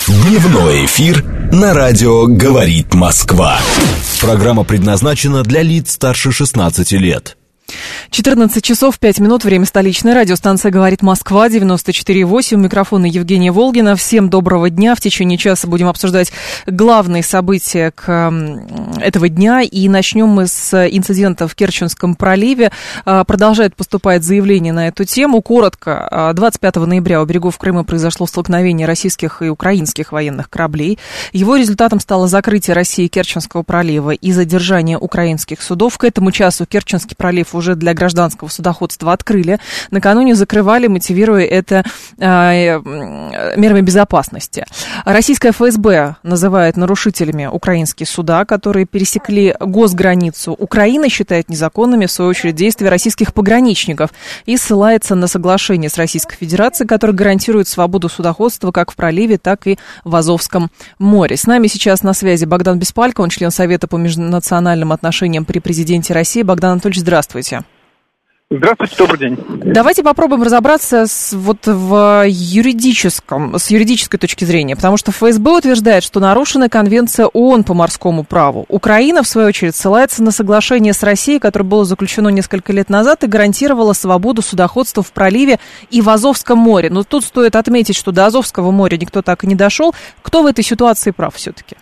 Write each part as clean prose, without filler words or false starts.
Дневной эфир на радио «Говорит Москва». Программа предназначена для лиц старше 16 лет. 14 часов 5 минут, время столичной радиостанция «Говорит Москва», 94,8, у микрофона Евгения Волгина. Всем доброго дня. В течение часа будем обсуждать главные события этого дня. И начнем мы с инцидента в Керченском проливе. Продолжает поступать заявление на эту тему. Коротко, 25 ноября у берегов Крыма произошло столкновение российских и украинских военных кораблей. Его результатом стало закрытие России Керченского пролива и задержание украинских судов. К этому часу Керченский пролив уже для гражданского судоходства открыли. Накануне закрывали, мотивируя это мерами безопасности. Российская ФСБ называет нарушителями украинские суда, которые пересекли госграницу. Украина считает незаконными, в свою очередь, действия российских пограничников и ссылается на соглашение с Российской Федерацией, которое гарантирует свободу судоходства как в проливе, так и в Азовском море. С нами сейчас на связи Богдан Беспалько, он член Совета по межнациональным отношениям при президенте России. Богдан Анатольевич, здравствуйте. Здравствуйте, добрый день. Давайте попробуем разобраться с юридической точки зрения, потому что ФСБ утверждает, что нарушена Конвенция ООН по морскому праву. Украина, в свою очередь, ссылается на соглашение с Россией, которое было заключено несколько лет назад и гарантировало свободу судоходства в проливе и в Азовском море. Но тут стоит отметить, что до Азовского моря никто так и не дошел. Кто в этой ситуации прав все-таки?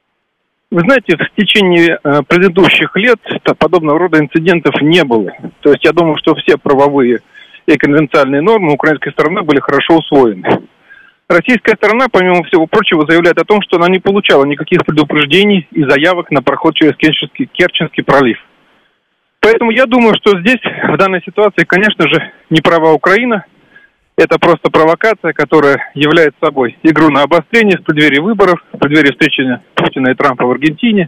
Вы знаете, в течение предыдущих лет подобного рода инцидентов не было. То есть я думаю, что все правовые и конвенциальные нормы украинской стороны были хорошо усвоены. Российская сторона, помимо всего прочего, заявляет о том, что она не получала никаких предупреждений и заявок на проход через Керченский пролив. Поэтому я думаю, что здесь, в данной ситуации, конечно же, не права Украина. Это просто провокация, которая является собой игру на обострение в преддверии выборов, в преддверии встречи Путина и Трампа в Аргентине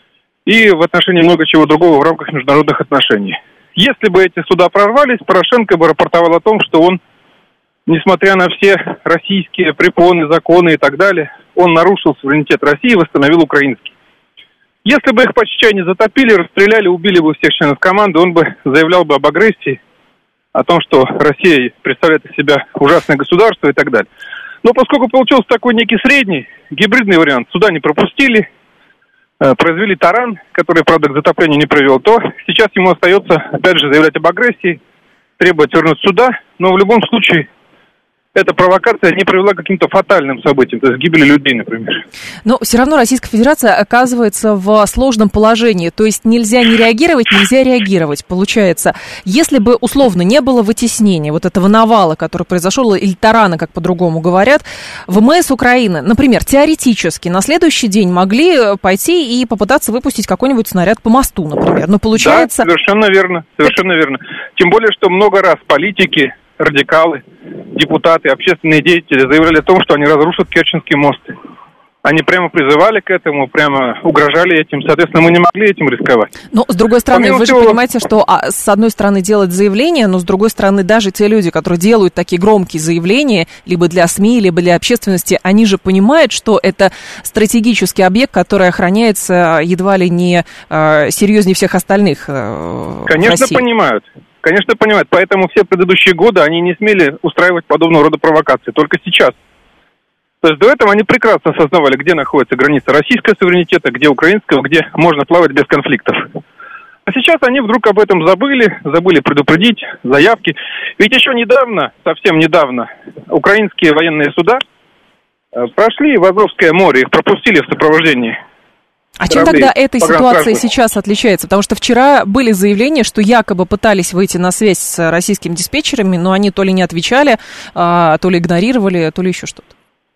и в отношении много чего другого в рамках международных отношений. Если бы эти суда прорвались, Порошенко бы рапортовал о том, что он, несмотря на все российские препоны, законы и так далее, он нарушил суверенитет России и восстановил украинский. Если бы их по чечайне затопили, расстреляли, убили бы всех членов команды, он бы заявлял бы об агрессии, о том, что Россия представляет из себя ужасное государство и так далее. Но поскольку получился такой некий средний, гибридный вариант, суда не пропустили, произвели таран, который, правда, к затоплению не привел, то сейчас ему остается, опять же, заявлять об агрессии, требовать вернуть суда, но в любом случае эта провокация не привела к каким-то фатальным событиям, то есть гибели людей, например. Но все равно Российская Федерация оказывается в сложном положении, то есть нельзя не реагировать, нельзя реагировать. Получается, если бы условно не было вытеснения вот этого навала, который произошел, или тарана, как по-другому говорят, ВМС Украины, например, теоретически на следующий день могли пойти и попытаться выпустить какой-нибудь снаряд по мосту, например. Но получается... Да, совершенно верно, совершенно верно. Тем более, что много раз политики, радикалы, депутаты, общественные деятели заявляли о том, что они разрушат Керченский мост. Они прямо призывали к этому, прямо угрожали этим. Соответственно, мы не могли этим рисковать. Но, с другой стороны, вы же понимаете, что с одной стороны делать заявления, но с другой стороны даже те люди, которые делают такие громкие заявления, либо для СМИ, либо для общественности, они же понимают, что это стратегический объект, который охраняется едва ли не серьезнее всех остальных. Конечно, понимают. Конечно, понимают. Поэтому все предыдущие годы они не смели устраивать подобного рода провокации. Только сейчас. То есть до этого они прекрасно осознавали, где находится граница российского суверенитета, где украинского, где можно плавать без конфликтов. А сейчас они вдруг об этом забыли предупредить, заявки. Ведь еще недавно, совсем недавно, украинские военные суда прошли в Азовское море, их пропустили в сопровождении. А чем тогда эта ситуация сейчас отличается? Потому что вчера были заявления, что якобы пытались выйти на связь с российскими диспетчерами, но они то ли не отвечали, то ли игнорировали, то ли еще что-то.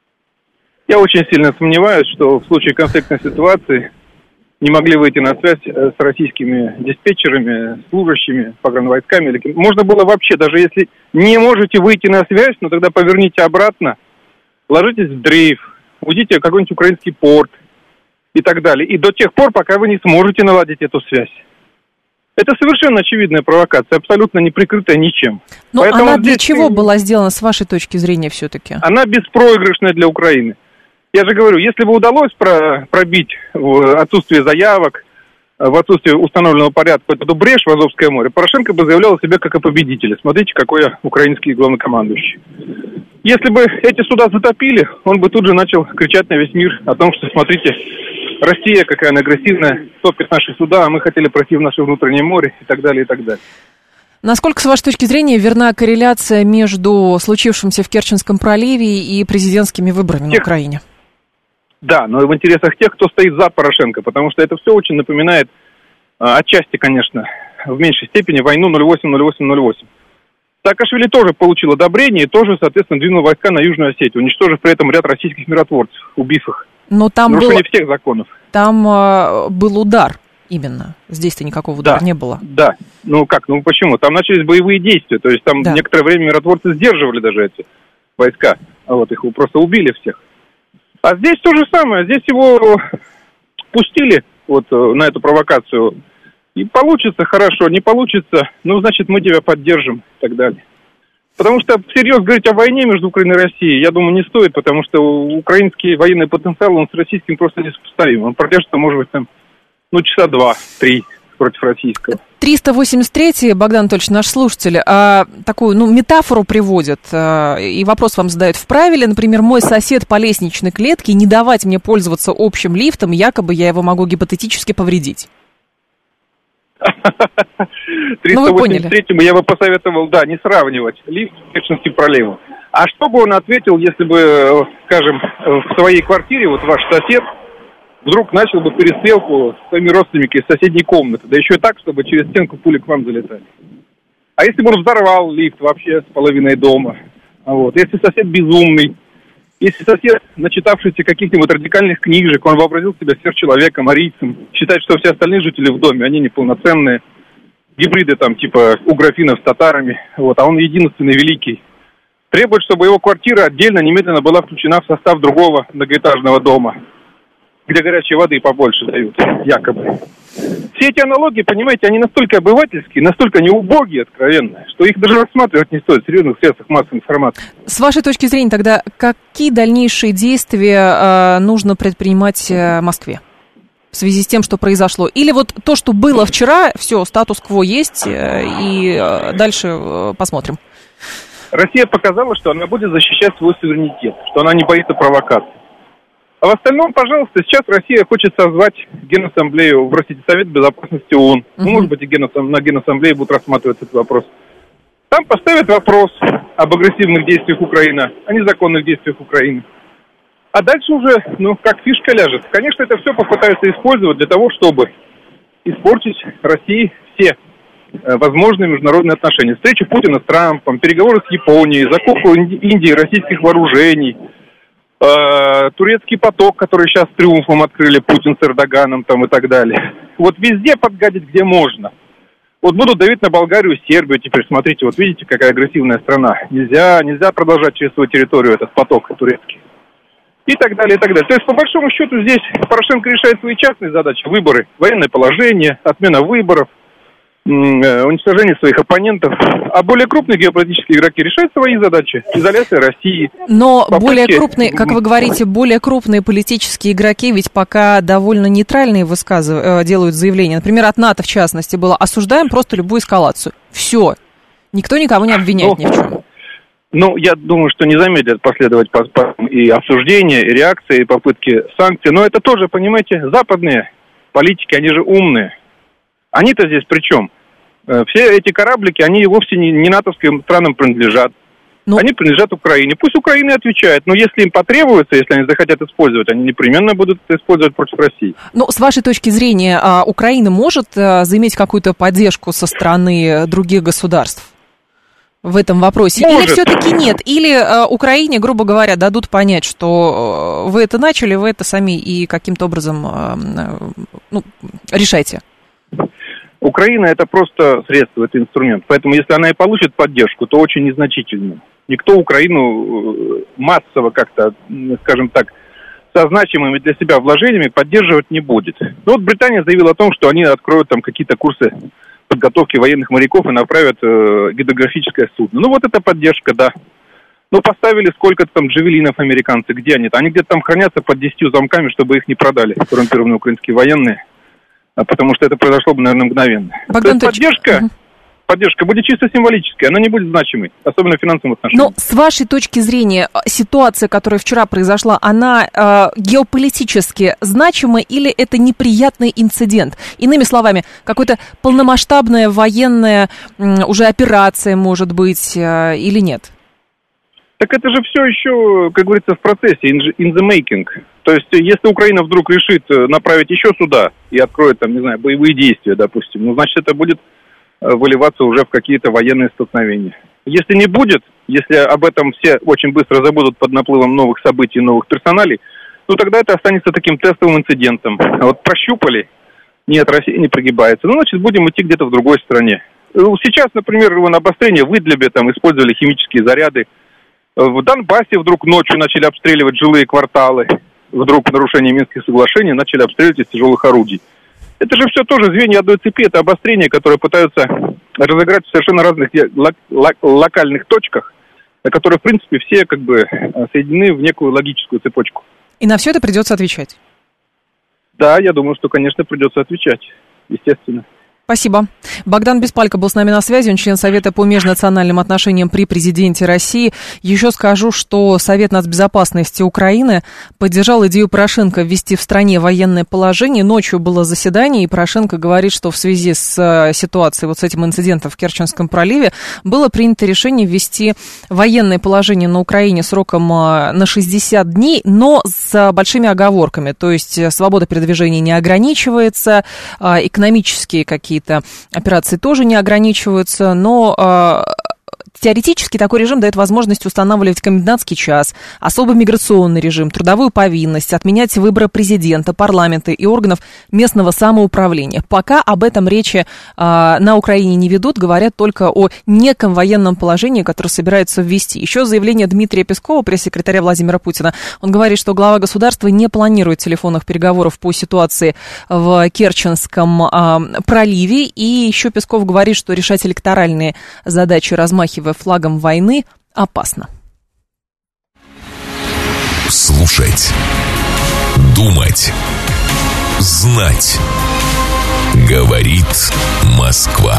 Я очень сильно сомневаюсь, что в случае конфликтной ситуации не могли выйти на связь с российскими диспетчерами, служащими, погранвойсками. Можно было вообще, даже если не можете выйти на связь, но тогда поверните обратно, ложитесь в дрейф, уйдите в какой-нибудь украинский порт и так далее. И до тех пор, пока вы не сможете наладить эту связь. Это совершенно очевидная провокация, абсолютно не прикрытая ничем. Но поэтому она для чего была сделана, с вашей точки зрения, все-таки? Она беспроигрышная для Украины. Я же говорю, если бы удалось пробить отсутствие заявок, в отсутствие установленного порядка эту брешь в Азовское море, Порошенко бы заявлял о себе как о победителе. Смотрите, какой я украинский главнокомандующий. Если бы эти суда затопили, он бы тут же начал кричать на весь мир о том, что, смотрите, Россия, какая она агрессивная, топит наши суда, а мы хотели пройти в наше внутреннее море и так далее, и так далее. Насколько, с вашей точки зрения, верна корреляция между случившимся в Керченском проливе и президентскими выборами на Украине? Да, но в интересах тех, кто стоит за Порошенко, потому что это все очень напоминает, отчасти, конечно, в меньшей степени, войну 08-08-08. Саакашвили тоже получил одобрение и тоже, соответственно, двинул войска на Южную Осетию, уничтожив при этом ряд российских миротворцев, убив их. Но там нарушение всех законов. Там был удар именно. Здесь-то никакого удара не было. Да. Ну как? Ну почему? Там начались боевые действия. То есть там некоторое время миротворцы сдерживали даже эти войска. А вот их просто убили всех. А здесь то же самое. Здесь его пустили вот на эту провокацию. И получится хорошо, не получится, ну, значит, мы тебя поддержим и так далее. Потому что всерьез говорить о войне между Украиной и Россией, я думаю, не стоит, потому что украинский военный потенциал, он с российским просто несопоставим. Он продержится, может быть, там, часа 2-3 против российского. 383-й, Богдан Анатольевич, наш слушатель, такую, метафору приводит, и вопрос вам задают: вправе ли, например, мой сосед по лестничной клетке не давать мне пользоваться общим лифтом, якобы я его могу гипотетически повредить? 383-му я бы посоветовал, не сравнивать лифт с Керченским проливом. А что бы он ответил, если бы, скажем, в своей квартире, вот ваш сосед вдруг начал бы перестрелку с своими родственниками из соседней комнаты, да еще и так, чтобы через стенку пули к вам залетали? А если бы он взорвал лифт вообще с половиной дома? Вот. Если сосед безумный, если сосед, начитавшийся каких-нибудь радикальных книжек, он вообразил себя сверхчеловеком, арийцем, считает, что все остальные жители в доме, они неполноценные, гибриды там типа уграфинов с татарами, вот, а он единственный великий, требует, чтобы его квартира отдельно, немедленно была включена в состав другого многоэтажного дома, где горячей воды побольше дают, якобы. Все эти аналогии, понимаете, они настолько обывательские, настолько неубогие, откровенно, что их даже рассматривать не стоит в серьезных средствах массовой информации. С вашей точки зрения тогда, какие дальнейшие действия нужно предпринимать Москве в связи с тем, что произошло? Или вот то, что было вчера, все, статус-кво есть, и дальше посмотрим? Россия показала, что она будет защищать свой суверенитет, что она не боится провокаций. А в остальном, пожалуйста, сейчас Россия хочет созвать Генассамблею, Совет Безопасности ООН. Может быть, и на Генассамблее будут рассматривать этот вопрос. Там поставят вопрос об агрессивных действиях Украины, о незаконных действиях Украины. А дальше уже, как фишка ляжет. Конечно, это все попытаются использовать для того, чтобы испортить России все возможные международные отношения. Встречи Путина с Трампом, переговоры с Японией, закупку Индии российских вооружений, турецкий поток, который сейчас с триумфом открыли Путин с Эрдоганом там и так далее. Вот везде подгадить, где можно. Вот будут давить на Болгарию и Сербию теперь. Смотрите, вот видите, какая агрессивная страна. Нельзя продолжать через свою территорию этот поток турецкий. И так далее, и так далее. То есть, по большому счету, здесь Порошенко решает свои частные задачи. Выборы, военное положение, отмена выборов, уничтожение своих оппонентов. А более крупные геополитические игроки решают свои задачи. Изоляция России. Но более крупные, как вы говорите, более крупные политические игроки ведь пока довольно нейтральные делают заявления. Например, от НАТО, в частности, было: осуждаем просто любую эскалацию. Все. Никто никого не обвиняет ни в чем. Я думаю, что не замедлят последовать и обсуждения, и реакции, и попытки санкций. Но это тоже, понимаете, западные политики, они же умные. Они-то здесь при чем? Все эти кораблики, они вовсе не натовским странам принадлежат. Они принадлежат Украине. Пусть Украина отвечает, но если им потребуется, если они захотят использовать, они непременно будут это использовать против России. С вашей точки зрения, Украина может заиметь какую-то поддержку со стороны других государств в этом вопросе? Может. Или все-таки нет? Или Украине, грубо говоря, дадут понять, что вы это начали, вы это сами и каким-то образом решайте? Украина — это просто средство, это инструмент. Поэтому если она и получит поддержку, то очень незначительную. Никто Украину массово как-то, скажем так, со значимыми для себя вложениями поддерживать не будет. Британия заявила о том, что они откроют там какие-то курсы подготовки военных моряков и направят гидрографическое судно. Это поддержка, да. Поставили сколько-то там джавелинов американцы, где они? Они где-то там хранятся под 10 замками, чтобы их не продали коррумпированные украинские военные. потому что это произошло бы, наверное, мгновенно. Богдан, то есть поддержка будет чисто символической, она не будет значимой, особенно в финансовом отношении. Но с вашей точки зрения, ситуация, которая вчера произошла, она геополитически значима или это неприятный инцидент? Иными словами, какая-то полномасштабная военная уже операция, может быть, или нет? Так это же все еще, как говорится, в процессе, in the making. То есть, если Украина вдруг решит направить еще сюда и откроет, там, не знаю, боевые действия, допустим, ну, значит, это будет выливаться уже в какие-то военные столкновения. Если не будет, если об этом все очень быстро забудут под наплывом новых событий, новых персоналей, ну тогда это останется таким тестовым инцидентом. А вот прощупали, нет, Россия не прогибается, ну значит будем идти где-то в другой стране. Сейчас, например, на обострение в Идлибе там использовали химические заряды. В Донбассе вдруг ночью начали обстреливать жилые кварталы. Вдруг в нарушении Минских соглашений начали обстреливать из тяжелых орудий. Это же все тоже звенья одной цепи, это обострение, которое пытаются разыграть в совершенно разных локальных точках, которые, в принципе, все как бы соединены в некую логическую цепочку. И на все это придется отвечать? Да, я думаю, что, конечно, придется отвечать, естественно. Спасибо. Богдан Беспалько был с нами на связи, он член Совета по межнациональным отношениям при президенте России. Еще скажу, что Совет нацбезопасности Украины поддержал идею Порошенко ввести в стране военное положение. Ночью было заседание, и Порошенко говорит, что в связи с ситуацией, вот с этим инцидентом в Керченском проливе, было принято решение ввести военное положение на Украине сроком на 60 дней, но с большими оговорками. То есть свобода передвижения не ограничивается, экономические какие-то операции тоже не ограничиваются, но теоретически такой режим дает возможность устанавливать комендантский час, особый миграционный режим, трудовую повинность, отменять выборы президента, парламента и органов местного самоуправления. Пока об этом речи на Украине не ведут, говорят только о неком военном положении, которое собираются ввести. Еще заявление Дмитрия Пескова, пресс-секретаря Владимира Путина. Он говорит, что глава государства не планирует телефонных переговоров по ситуации в Керченском проливе. И еще Песков говорит, что решать электоральные задачи, размахивая флагом войны, опасно. Слушать, думать, знать. Говорит Москва.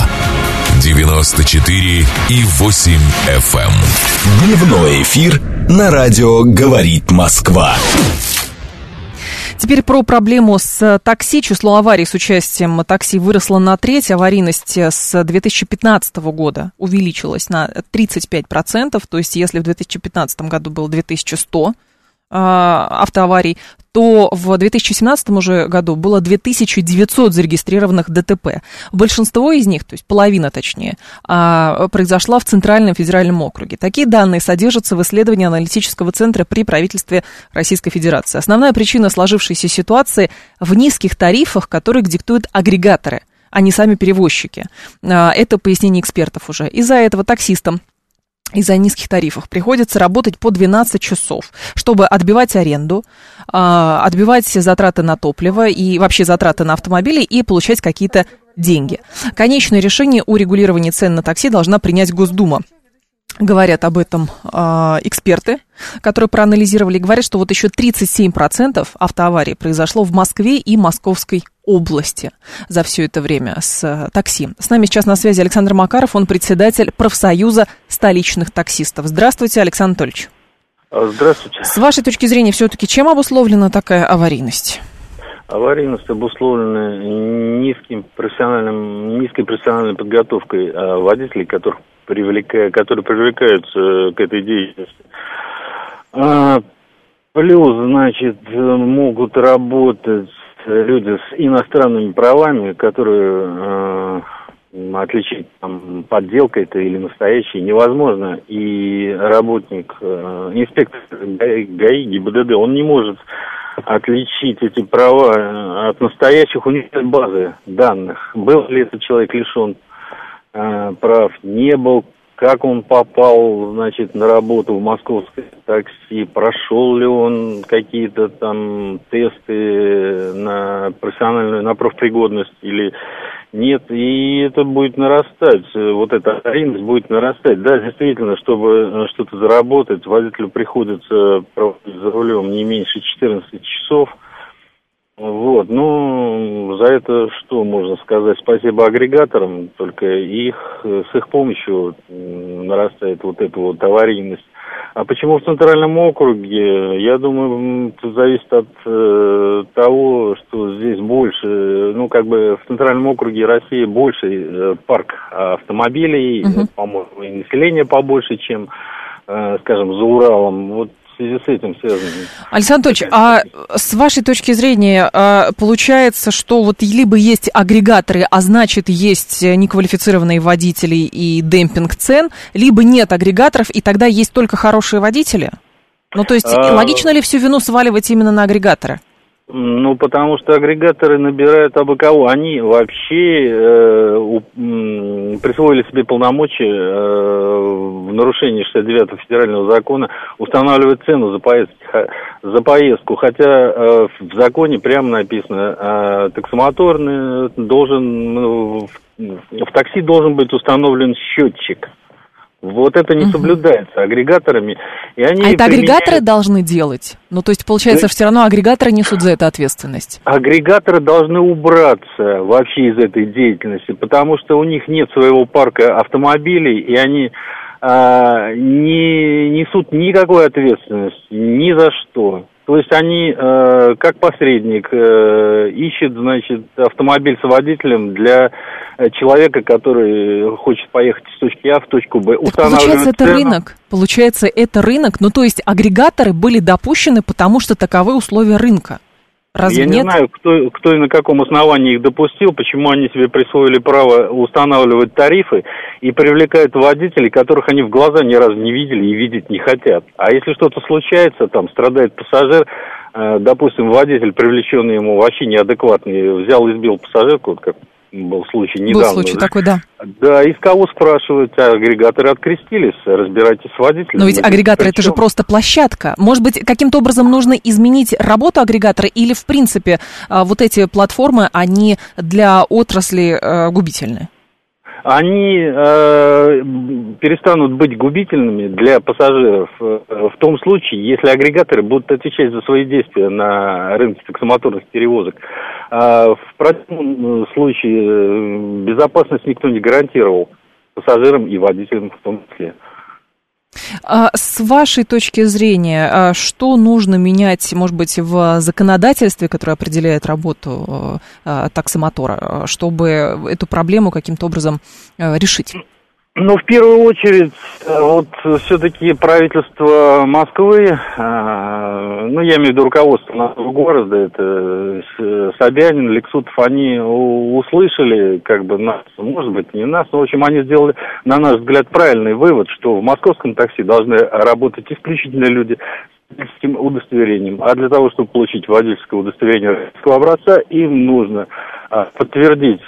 94,8 FM. Дневной эфир на радио «Говорит Москва». Теперь про проблему с такси. Число аварий с участием такси выросло на треть. Аварийность с 2015 года увеличилась на 35%. То есть, если в 2015 году было 2100 автоаварий, то в 2017 уже году было 2900 зарегистрированных ДТП. Большинство из них, то есть половина точнее, произошла в Центральном федеральном округе. Такие данные содержатся в исследовании аналитического центра при правительстве Российской Федерации. Основная причина сложившейся ситуации в низких тарифах, которые диктуют агрегаторы, а не сами перевозчики. Это пояснение экспертов уже. Из-за этого таксистам из-за низких тарифов приходится работать по 12 часов, чтобы отбивать аренду, отбивать затраты на топливо и вообще затраты на автомобили и получать какие-то деньги. Конечное решение о регулировании цен на такси должна принять Госдума. Говорят об этом эксперты, которые проанализировали, говорят, что вот еще 37% автоаварий произошло в Москве и Московской области за все это время с такси. С нами сейчас на связи Александр Макаров, он председатель профсоюза столичных таксистов. Здравствуйте, Александр Анатольевич. Здравствуйте. С вашей точки зрения, все-таки чем обусловлена такая аварийность? Аварийность обусловлена низкой профессиональной подготовкой водителей, которые привлекаются к этой деятельности. Плюс, значит, могут работать люди с иностранными правами, которые отличить там, подделка это или настоящий невозможно. И работник, инспектор ГАИ, ГИБДД, он не может отличить эти права от настоящих, у них нет базы данных. Был ли этот человек лишен прав, не был, как он попал, значит, на работу в московское такси, прошел ли он какие-то там тесты на профессиональную, на профпригодность или нет, и это будет нарастать, вот эта аварийность будет нарастать. Да, действительно, чтобы что-то заработать, водителю приходится проводить за рулем не меньше 14 часов. Вот. Вот, ну, за это что можно сказать? Спасибо агрегаторам, только с их помощью нарастает вот эта вот аварийность. А почему в Центральном округе? Я думаю, это зависит от того, что здесь больше, ну, как бы в Центральном округе России больше парк автомобилей, по-моему, и население побольше, чем, скажем, за Уралом. Вот в связи с этим связано. Александр Анатольевич, а с вашей точки зрения получается, что вот либо есть агрегаторы, а значит есть неквалифицированные водители и демпинг цен, либо нет агрегаторов, и тогда есть только хорошие водители? Ну, то есть логично ли всю вину сваливать именно на агрегаторы? Ну, потому что агрегаторы набирают абы кого. Они вообще присвоили себе полномочия в нарушении 69-го федерального закона устанавливать цену за поездку. Хотя в законе прямо написано, таксомоторный должен, в такси должен быть установлен счетчик. Вот это не соблюдается агрегаторами. И они это агрегаторы должны делать? Ну, то есть, получается, все равно агрегаторы несут за это ответственность? Агрегаторы должны убраться вообще из этой деятельности, потому что у них нет своего парка автомобилей, и они не несут никакой ответственности ни за что. То есть они, как посредник, ищут, значит, автомобиль с водителем для человека, который хочет поехать из точки А в точку Б. Получается, это рынок. Получается, это рынок. Ну, то есть агрегаторы были допущены, потому что таковы условия рынка. Разве нет? Я не знаю, кто и на каком основании их допустил, почему они себе присвоили право устанавливать тарифы и привлекают водителей, которых они в глаза ни разу не видели и видеть не хотят. А если что-то случается, там страдает пассажир, допустим, водитель, привлеченный ему вообще неадекватный, взял и сбил пассажирку, вот как был случай недавно. Был случай такой, да. Да, из кого спрашивают, а агрегаторы открестились, разбирайтесь с водителем. Но ведь агрегатор это же просто площадка. Может быть, каким-то образом нужно изменить работу агрегатора или, в принципе, вот эти платформы, они для отрасли губительны? Они перестанут быть губительными для пассажиров в том случае, если агрегаторы будут отвечать за свои действия на рынке таксомоторных перевозок. В противном случае безопасность никто не гарантировал пассажирам и водителям в том числе. С вашей точки зрения, что нужно менять, может быть, в законодательстве, которое определяет работу таксомотора, чтобы эту проблему каким-то образом решить? Ну, в первую очередь, вот все-таки правительство Москвы, ну, я имею в виду руководство нашего города, это Собянин, Лексутов, они услышали, как бы, нас, может быть, не нас, но, в общем, они сделали, на наш взгляд, правильный вывод, что в московском такси должны работать исключительно люди с водительским удостоверением, а для того, чтобы получить водительское удостоверение российского образца, им нужно подтвердить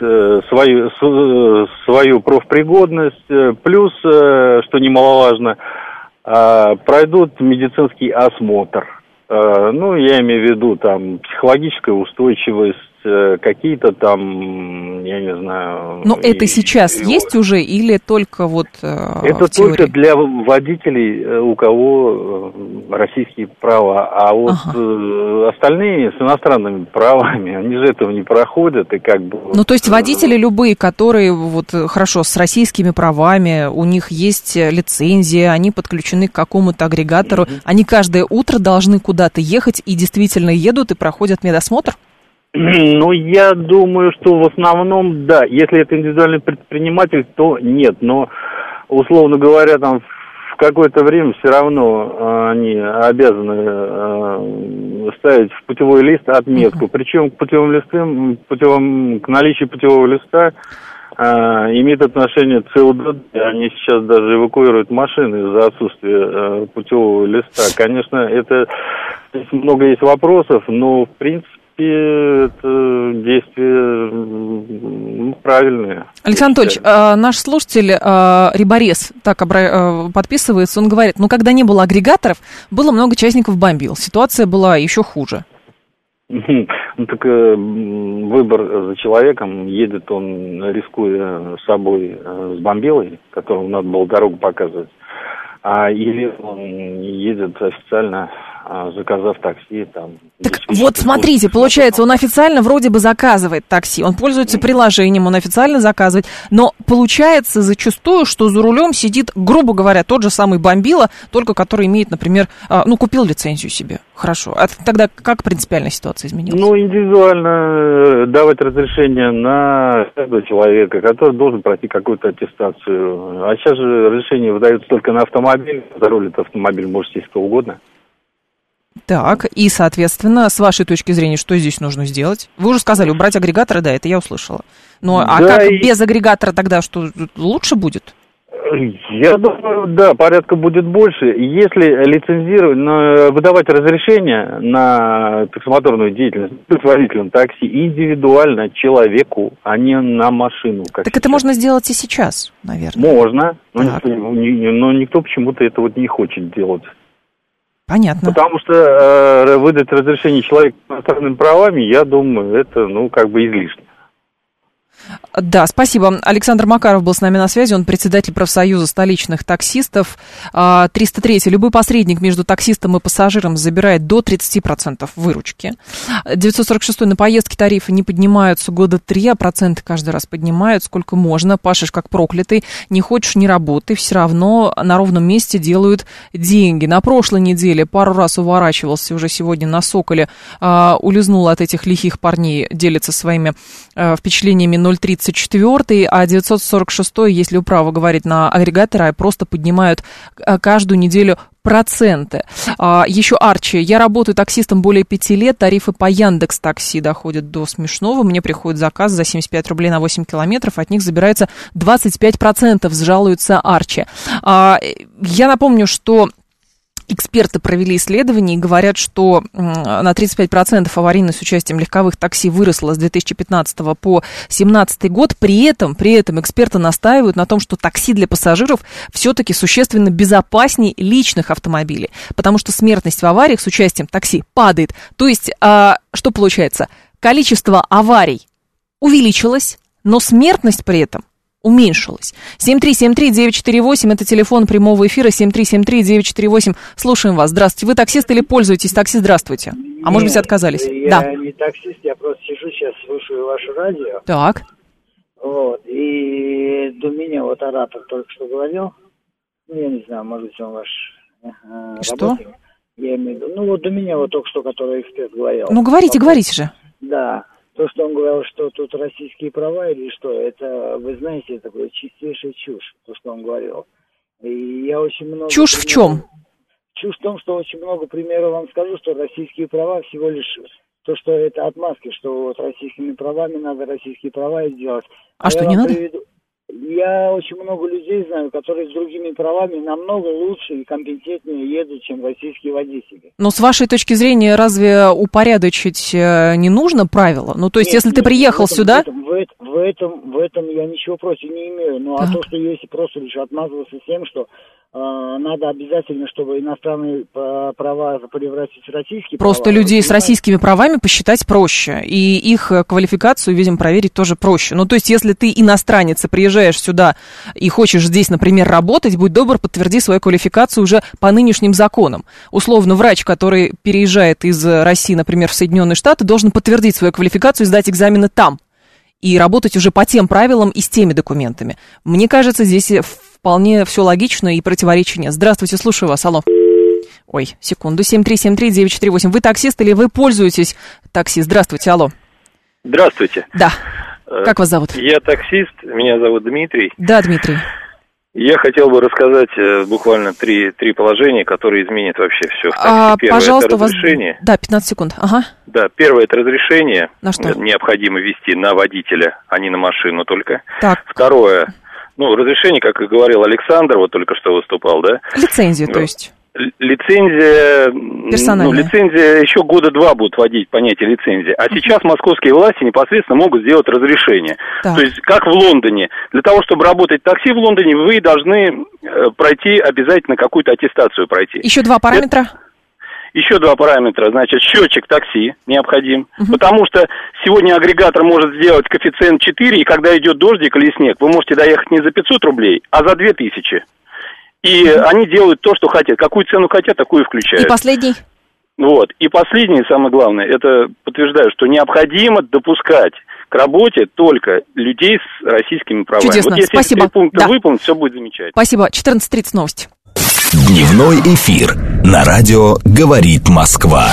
свою профпригодность, плюс, что немаловажно, пройдут медицинский осмотр. Ну, я имею в виду там психологическая устойчивость, какие-то там, я не знаю... Но это сейчас есть уже или только вот это только для водителей, у кого российские права, а вот остальные с иностранными правами, они же этого не проходят, и как бы... Ну, то есть водители любые, которые, вот, хорошо, с российскими правами, у них есть лицензия, они подключены к какому-то агрегатору, они каждое утро должны куда-то ехать и действительно едут и проходят медосмотр? Ну, я думаю, что в основном, да. Если это индивидуальный предприниматель, то нет. Но, условно говоря, там в какое-то время все равно они обязаны ставить в путевой лист отметку. Причем к к наличию путевого листа имеет отношение ЦУДД. Они сейчас даже эвакуируют машины из-за отсутствия путевого листа. Конечно, это много есть вопросов, но в принципе это действия правильные. Александр Анатольевич, наш слушатель Риборез так подписывается, он говорит, ну, когда не было агрегаторов, было много частников бомбил, ситуация была еще хуже. Ну, так выбор за человеком, едет он, рискуя собой, с бомбилой, которому надо было дорогу показывать, или он едет официально заказав такси. Там, так вот смотрите, получается, он официально вроде бы заказывает такси, он пользуется приложением, он официально заказывает, но получается зачастую, что за рулем сидит, грубо говоря, тот же самый бомбила, только который имеет, например, купил лицензию себе. Хорошо. А тогда как принципиальная ситуация изменилась? Ну, индивидуально давать разрешение на каждого человека, который должен пройти какую-то аттестацию. А сейчас же разрешение выдаются только на автомобиль. За руль этот автомобиль может сесть кто угодно. Так, и, соответственно, с вашей точки зрения, что здесь нужно сделать? Вы уже сказали, убрать агрегаторы, да, это я услышала. Ну, а да, как без агрегатора тогда, что лучше будет? Я думаю, да, порядка будет больше. Если лицензировать, выдавать разрешение на таксомоторную деятельность водителям такси индивидуально человеку, а не на машину. Так сейчас. Это можно сделать и сейчас, наверное. Можно, но никто почему-то это вот не хочет делать. Понятно. Потому что выдать разрешение человеку с иностранными правами, я думаю, это, излишне. Да, спасибо. Александр Макаров был с нами на связи, он председатель профсоюза столичных таксистов. 303. Любой посредник между таксистом и пассажиром забирает до 30% выручки. 946. На поездки тарифы не поднимаются года 3, а проценты каждый раз поднимают сколько можно. Пашешь как проклятый, не хочешь, не работай, все равно на ровном месте делают деньги. На прошлой неделе пару раз уворачивался, уже сегодня на Соколе улизнул от этих лихих парней, делится своими впечатлениями 034, а 946, если управа говорит на агрегатора, просто поднимают каждую неделю проценты. Еще Арчи. Я работаю таксистом более 5 лет, тарифы по Яндекс.Такси доходят до смешного. Мне приходит заказ за 75 рублей на 8 километров, от них забирается 25%, жалуется Арчи. Я напомню, что эксперты провели исследование и говорят, что на 35% аварийность с участием легковых такси выросла с 2015 по 2017 год. При этом эксперты настаивают на том, что такси для пассажиров все-таки существенно безопаснее личных автомобилей, потому что смертность в авариях с участием такси падает. То есть, что получается? Количество аварий увеличилось, но смертность при этом уменьшилась. 7373948, это телефон прямого эфира, 7373948. Слушаем вас. Здравствуйте. Вы таксист или пользуетесь такси? Здравствуйте. А может быть, отказались? Я не таксист, я просто сижу сейчас, слушаю ваше радио. Так. Вот. И до меня вот оратор только что говорил. Я не знаю, может быть, он ваш работник. Я имею в виду. До меня вот только что, который эксперт говорил. Говорите же. Да. То, что он говорил, что тут российские права или что, это, вы знаете, это такое чистейшая чушь, то, что он говорил. И я очень много... Чушь в чем? Чушь в том, что очень много примеров вам скажу, что российские права всего лишь то, что это отмазки, что вот российскими правами надо российские права сделать. А что, не надо? Я очень много людей знаю, которые с другими правами намного лучше и компетентнее едут, чем российские водители. Но с вашей точки зрения, разве упорядочить не нужно правила? То есть, если ты приехал сюда... В этом я ничего против не имею. А то, что если просто лишь отмазываться тем, что надо обязательно, чтобы иностранные права превратить в российские права. Просто людей с российскими правами посчитать проще. И их квалификацию, видимо, проверить тоже проще. То есть, если ты иностранец и приезжаешь сюда и хочешь здесь, например, работать, будь добр, подтверди свою квалификацию уже по нынешним законам. Условно, врач, который переезжает из России, например, в Соединенные Штаты, должен подтвердить свою квалификацию и сдать экзамены там. И работать уже по тем правилам и с теми документами. Мне кажется, здесь вполне все логично и противоречий нет. Здравствуйте, слушаю вас, алло. Ой, секунду, 7373948. Вы таксист или вы пользуетесь такси? Здравствуйте, алло. Здравствуйте. Да. Как вас зовут? Я таксист, меня зовут Дмитрий. Да, Дмитрий. Я хотел бы рассказать буквально три положения, которые изменят вообще все в такси. Первое, пожалуйста, это разрешение. Да, 15 секунд. Ага. Да, первое, это разрешение. На что? Необходимо вести на водителя, а не на машину только. Так. Второе, разрешение, как и говорил Александр, вот только что выступал, да? Лицензию, то есть. Лицензия, лицензия еще года 2 будут вводить понятие лицензии. А сейчас московские власти непосредственно могут сделать разрешение. Так. То есть, как в Лондоне. Для того, чтобы работать в такси в Лондоне, вы должны пройти обязательно какую-то аттестацию пройти. Еще 2 параметра? Еще 2 параметра. Значит, счетчик такси необходим. Потому что сегодня агрегатор может сделать коэффициент 4, и когда идет дождик или снег, вы можете доехать не за 500 рублей, а за 2000. И они делают то, что хотят. Какую цену хотят, такую и включают. И последний? Вот. И последнее, самое главное, это подтверждаю, что необходимо допускать к работе только людей с российскими правами. Чудесно. Вот если Спасибо. эти 3 пункта выполнить, все будет замечательно. Спасибо. 14:30 новости. Дневной эфир на радио «Говорит Москва».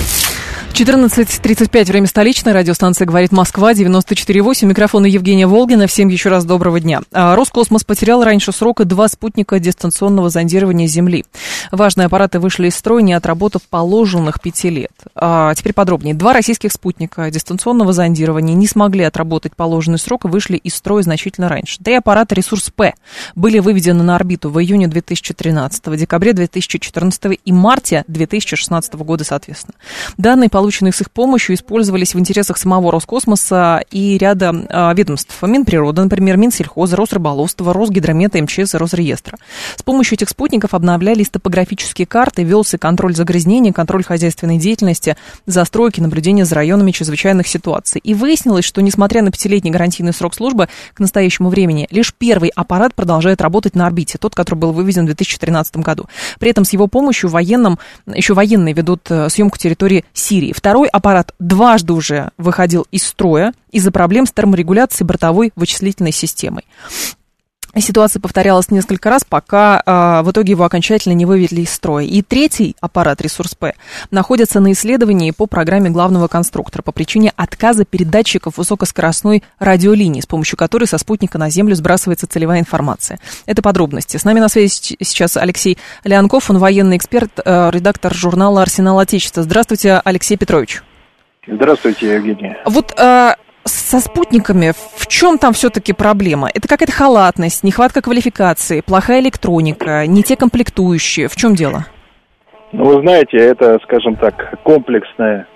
14:35, время столичное, радиостанция «Говорит Москва», 94,8, микрофон Евгения Волгина. Всем еще раз доброго дня. Роскосмос потерял раньше срока 2 спутника дистанционного зондирования Земли. Важные аппараты вышли из строя, не отработав положенных 5 лет. Теперь подробнее. 2 российских спутника дистанционного зондирования не смогли отработать положенный срок и вышли из строя значительно раньше. 3 аппарата «Ресурс-П» были выведены на орбиту в июне 2013, декабре 2014 и марте 2016 года, соответственно. Данные, полученные с их помощью, использовались в интересах самого Роскосмоса и ряда ведомств. Минприроды, например, Минсельхоза, Росрыболовства, Росгидромета, МЧС и Росреестра. С помощью этих спутников обновлялись топографические карты, велся контроль загрязнения, контроль хозяйственной деятельности, застройки, наблюдение за районами чрезвычайных ситуаций. И выяснилось, что, несмотря на 5-летний гарантийный срок службы, к настоящему времени лишь первый аппарат продолжает работать на орбите, тот, который был выведен в 2013 году. При этом с его помощью еще военные ведут съемку территории Сирии. Второй аппарат дважды уже выходил из строя из-за проблем с терморегуляцией бортовой вычислительной системой. Ситуация повторялась несколько раз, пока в итоге его окончательно не вывели из строя. И третий аппарат «Ресурс-П» находится на исследовании по программе главного конструктора по причине отказа передатчиков высокоскоростной радиолинии, с помощью которой со спутника на Землю сбрасывается целевая информация. Это подробности. С нами на связи сейчас Алексей Леонков, он военный эксперт, редактор журнала «Арсенал Отечества». Здравствуйте, Алексей Петрович. Здравствуйте, Евгения. Вот со спутниками в чем там все-таки проблема? Это какая-то халатность, нехватка квалификации, плохая электроника, не те комплектующие. В чем дело? Ну, вы знаете, это, скажем так, комплексная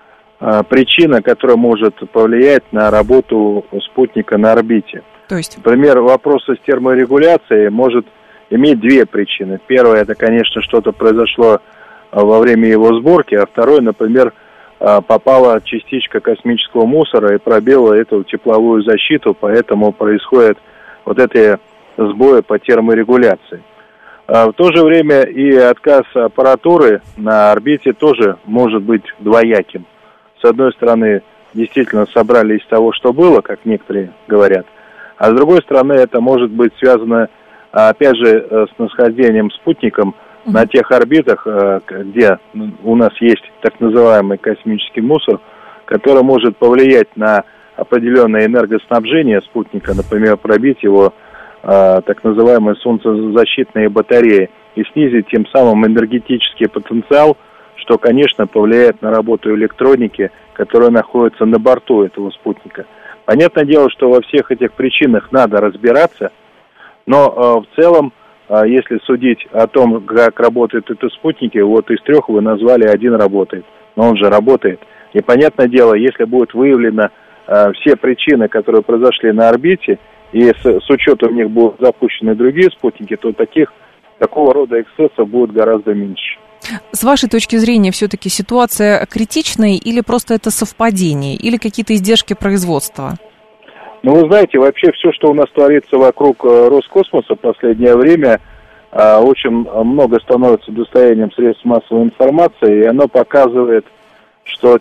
причина, которая может повлиять на работу спутника на орбите. То есть? Например, вопрос с терморегуляцией может иметь 2 причины. Первое, это, конечно, что-то произошло во время его сборки, а второе, например, попала частичка космического мусора и пробила эту тепловую защиту, поэтому происходят вот эти сбои по терморегуляции. В то же время и отказ аппаратуры на орбите тоже может быть двояким. С одной стороны, действительно собрали из того, что было, как некоторые говорят, а с другой стороны, это может быть связано, опять же, с нахождением спутником на тех орбитах, где у нас есть так называемый космический мусор, который может повлиять на определенное энергоснабжение спутника, например, пробить его так называемые солнцезащитные батареи и снизить тем самым энергетический потенциал, что, конечно, повлияет на работу электроники, которая находится на борту этого спутника. Понятное дело, что во всех этих причинах надо разбираться, но в целом, если судить о том, как работают эти спутники, вот из 3 вы назвали, 1 работает, но он же работает. И понятное дело, если будут выявлены все причины, которые произошли на орбите, и с учетом них будут запущены другие спутники, то такого рода эксцессов будет гораздо меньше. С вашей точки зрения, все-таки ситуация критичная или просто это совпадение, или какие-то издержки производства? Ну, вы знаете, вообще все, что у нас творится вокруг Роскосмоса в последнее время, очень много становится достоянием средств массовой информации, и оно показывает, что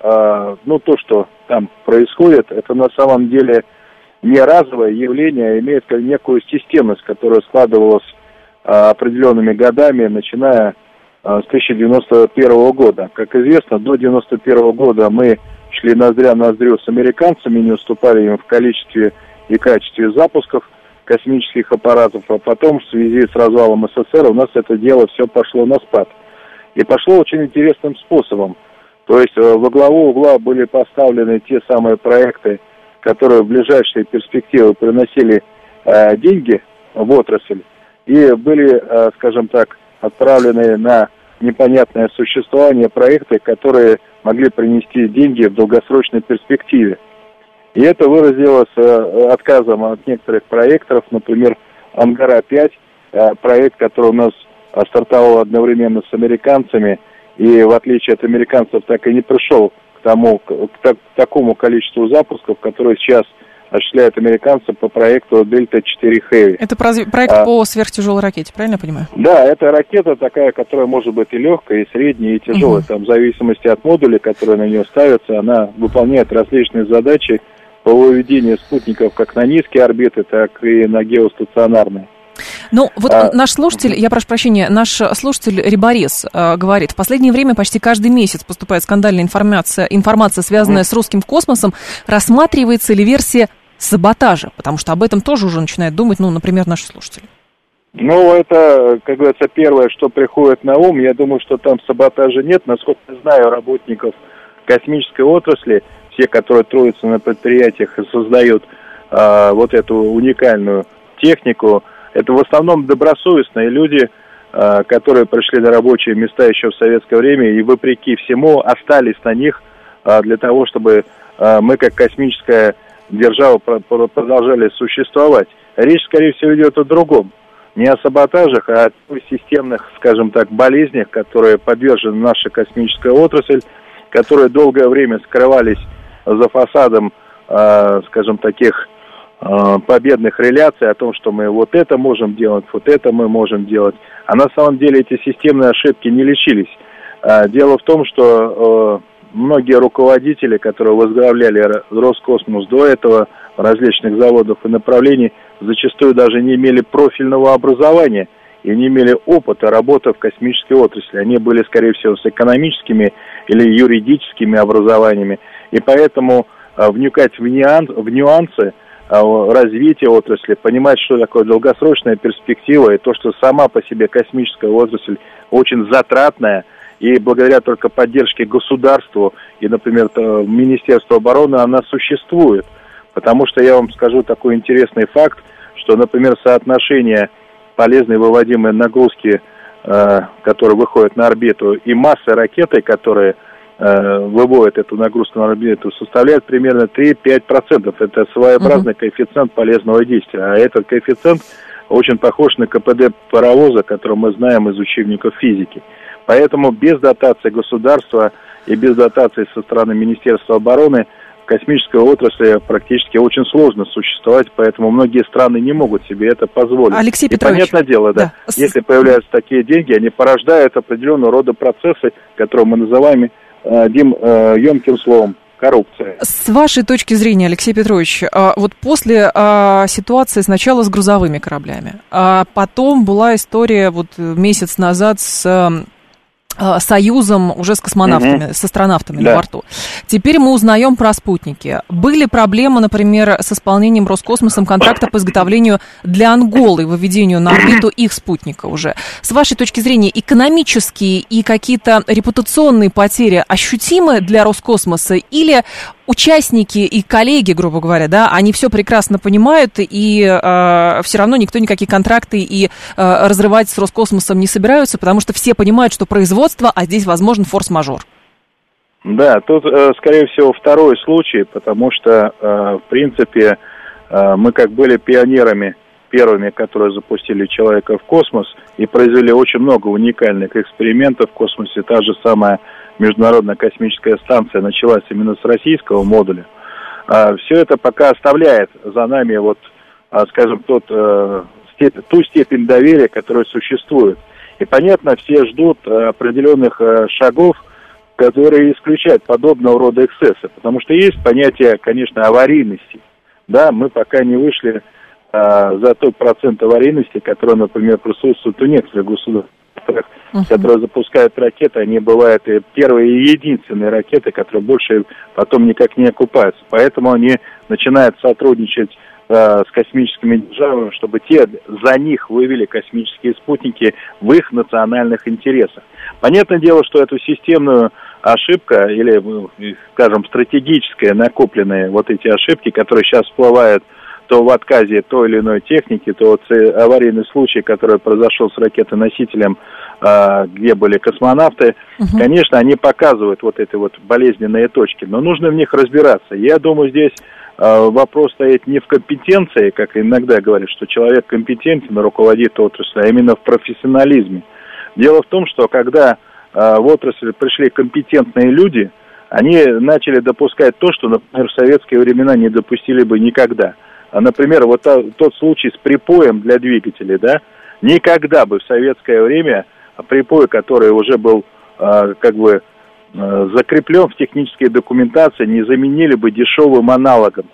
то, что там происходит, это на самом деле не разовое явление, а имеет некую системность, которая складывалась определенными годами, начиная с 1991 года. Как известно, до 1991 года мы шли ноздря в ноздрю с американцами, не уступали им в количестве и качестве запусков космических аппаратов, а потом в связи с развалом СССР у нас это дело все пошло на спад. И пошло очень интересным способом. То есть во главу угла были поставлены те самые проекты, которые в ближайшие перспективы приносили деньги в отрасль, и были, скажем так, отправлены на непонятное существование проекты, которые могли принести деньги в долгосрочной перспективе. И это выразилось отказом от некоторых проектов, например, «Ангара-5», проект, который у нас стартовал одновременно с американцами, и в отличие от американцев так и не пришел к такому количеству запусков, которые сейчас осуществляют американцы по проекту Delta 4 Heavy. Это проект по сверхтяжелой ракете, правильно я понимаю? Да, это ракета такая, которая может быть и легкая, и средняя, и тяжелая. Там, в зависимости от модуля, который на нее ставится, она выполняет различные задачи по выведению спутников как на низкие орбиты, так и на геостационарные. Ну, вот наш слушатель, я прошу прощения, наш слушатель Риборез говорит, в последнее время почти каждый месяц поступает скандальная информация, связанная с русским космосом. Рассматривается ли версия саботажа? Потому что об этом тоже уже начинают думать, ну, например, наши слушатели. Ну, это, как говорится, первое, что приходит на ум. Я думаю, что там саботажа нет. Насколько я знаю работников космической отрасли, все, которые трудятся на предприятиях и создают вот эту уникальную технику, это в основном добросовестные люди, которые пришли на рабочие места еще в советское время и, вопреки всему, остались на них для того, чтобы мы, как космическая держава, продолжали существовать. Речь, скорее всего, идет о другом. Не о саботажах, а о системных, скажем так, болезнях, которые подвержены наша космическая отрасль, которые долгое время скрывались за фасадом, скажем, таких победных реляций о том, что мы вот это можем делать, вот это мы можем делать. А на самом деле эти системные ошибки не лечились. Дело в том, что многие руководители, которые возглавляли Роскосмос до этого, различных заводов и направлений, зачастую даже не имели профильного образования и не имели опыта работы в космической отрасли. Они были, скорее всего, с экономическими или юридическими образованиями. И поэтому вникать в нюансы развития отрасли, понимать, что такое долгосрочная перспектива, и то, что сама по себе космическая отрасль очень затратная, и благодаря только поддержке государства и, например, Министерства обороны она существует. Потому что я вам скажу такой интересный факт, что, например, соотношение полезной выводимой нагрузки, которая выходит на орбиту, и массы ракеты, которые выводят эту нагрузку на орбиту, составляет примерно 3-5%. Это своеобразный коэффициент полезного действия. А этот коэффициент очень похож на КПД паровоза, который мы знаем из учебников физики. Поэтому без дотации государства и без дотации со стороны Министерства обороны в космической отрасли практически очень сложно существовать, поэтому многие страны не могут себе это позволить. Алексей и Петрович, понятное дело, да, если появляются такие деньги, они порождают определенного рода процессы, которые мы называем емким словом коррупция. С вашей точки зрения, Алексей Петрович, вот после ситуации сначала с грузовыми кораблями, а потом была история вот месяц назад с Союзом уже с космонавтами, с астронавтами на борту. Теперь мы узнаем про спутники. Были проблемы, например, с исполнением Роскосмосом контракта по изготовлению для Анголы, выведению на орбиту их спутника уже. С вашей точки зрения, экономические и какие-то репутационные потери ощутимы для Роскосмоса или участники и коллеги, грубо говоря, да, они все прекрасно понимают, и все равно никто никакие контракты и разрывать с Роскосмосом не собираются, потому что все понимают, что производство, а здесь возможен форс-мажор. Да, тут, скорее всего, второй случай, потому что, в принципе, мы как были пионерами, первыми, которые запустили человека в космос и произвели очень много уникальных экспериментов в космосе. Та же самая Международная космическая станция началась именно с российского модуля. Все это пока оставляет за нами, вот, скажем, ту степень доверия, которая существует. И, понятно, все ждут определенных шагов, которые исключают подобного рода эксцессы. Потому что есть понятие, конечно, аварийности. Да, мы пока не вышли за тот процент аварийности, который, например, присутствует у некоторых государств, которые запускают ракеты. Они бывают и первые, и единственные ракеты, которые больше потом никак не окупаются. Поэтому они начинают сотрудничать с космическими державами, чтобы те за них вывели космические спутники в их национальных интересах. Понятное дело, что эту системную ошибку или, скажем, стратегические накопленные вот эти ошибки, которые сейчас всплывают то в отказе той или иной техники, то вот аварийный случай, который произошел с ракетоносителем, где были космонавты, конечно, они показывают вот эти вот болезненные точки, но нужно в них разбираться. Я думаю, здесь вопрос стоит не в компетенции, как иногда говорят, что человек компетентен, руководит отраслью, а именно в профессионализме. Дело в том, что когда в отрасль пришли компетентные люди, они начали допускать то, что, например, в советские времена не допустили бы никогда. Например, вот тот случай с припоем для двигателей, да, никогда бы в советское время припой, который уже был закреплен в технической документации, не заменили бы дешевым аналогом.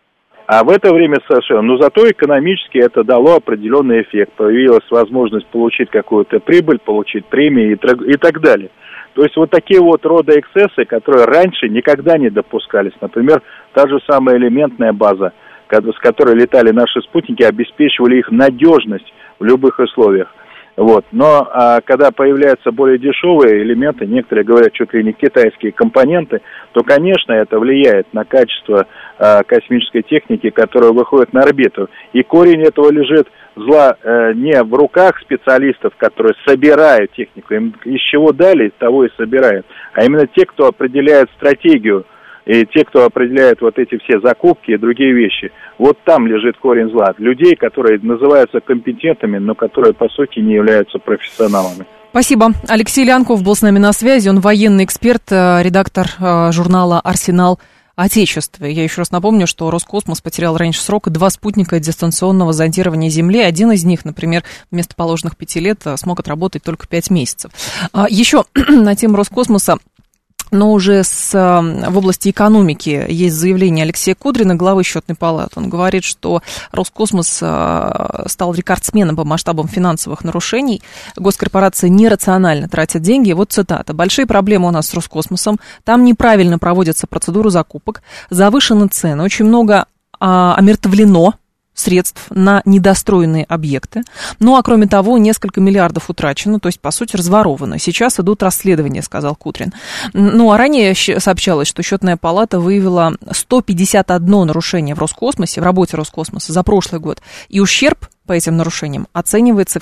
А в это время совершенно, но зато экономически это дало определенный эффект. Появилась возможность получить какую-то прибыль, получить премии и так далее. То есть вот такие вот рода эксцессы, которые раньше никогда не допускались. Например, та же самая элементная база, с которой летали наши спутники, обеспечивали их надежность в любых условиях. Вот. Но когда появляются более дешевые элементы, некоторые говорят, чуть ли не китайские компоненты, то, конечно, это влияет на качество космической техники, которая выходит на орбиту. И корень этого лежит зла не в руках специалистов, которые собирают технику, им из чего дали, того и собирают, а именно те, кто определяет стратегию, и те, кто определяет вот эти все закупки и другие вещи. Вот там лежит корень зла. Людей, которые называются компетентными, но которые, по сути, не являются профессионалами. Спасибо. Алексей Лянков был с нами на связи. Он военный эксперт, редактор журнала «Арсенал Отечества». Я еще раз напомню, что Роскосмос потерял раньше срока 2 спутника дистанционного зондирования Земли. Один из них, например, вместо положенных 5 лет смог отработать только 5 месяцев. Еще на тему Роскосмоса. Но уже в области экономики есть заявление Алексея Кудрина, главы Счетной палаты. Он говорит, что Роскосмос стал рекордсменом по масштабам финансовых нарушений. Госкорпорация нерационально тратит деньги. Вот цитата. «Большие проблемы у нас с Роскосмосом. Там неправильно проводятся процедуры закупок, завышены цены, очень много омертвлено средств на недостроенные объекты. Ну, а кроме того, несколько миллиардов утрачено, то есть, по сути, разворовано. Сейчас идут расследования, сказал Кудрин. Ну, а ранее сообщалось, что Счетная палата выявила 151 нарушение в Роскосмосе, в работе Роскосмоса за прошлый год. И ущерб по этим нарушениям оценивается в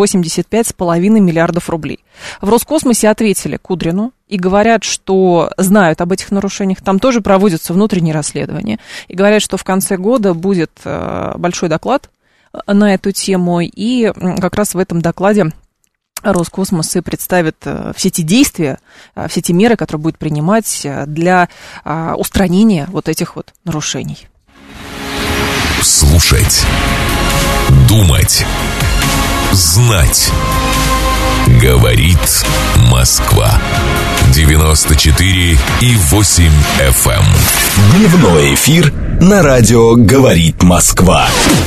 785,5 миллиардов рублей. В Роскосмосе ответили Кудрину и говорят, что знают об этих нарушениях. Там тоже проводятся внутренние расследования. И говорят, что в конце года будет большой доклад на эту тему. И как раз в этом докладе Роскосмос и представит все те действия, все те меры, которые будет принимать для устранения вот этих вот нарушений. Слушать. Думать. Знать. Говорит Москва. 94,8 FM. Дневной эфир на радио «Говорит Москва».